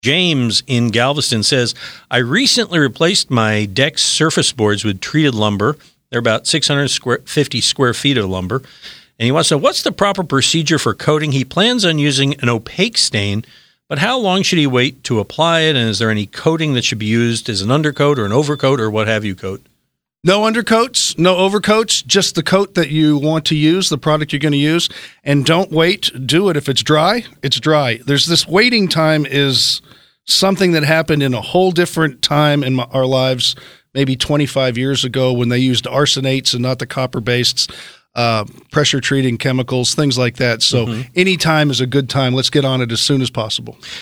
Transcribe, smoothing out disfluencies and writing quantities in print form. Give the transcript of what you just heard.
James in Galveston says, I recently replaced my deck's surface boards with treated lumber. They're about 650 square feet of lumber. And he wants to know, what's the proper procedure for coating? He plans on using an opaque stain, but how long should he wait to apply it? And is there any coating that should be used as an undercoat or an overcoat or what have you coat? No undercoats, no overcoats, just the coat that you want to use, the product you're going to use. And don't wait. Do it. If it's dry, it's dry. There's this waiting time is something that happened in a whole different time in our lives, maybe 25 years ago when they used arsenates and not the copper-based pressure treating chemicals, things like that. So any time is a good time. Let's get on it as soon as possible.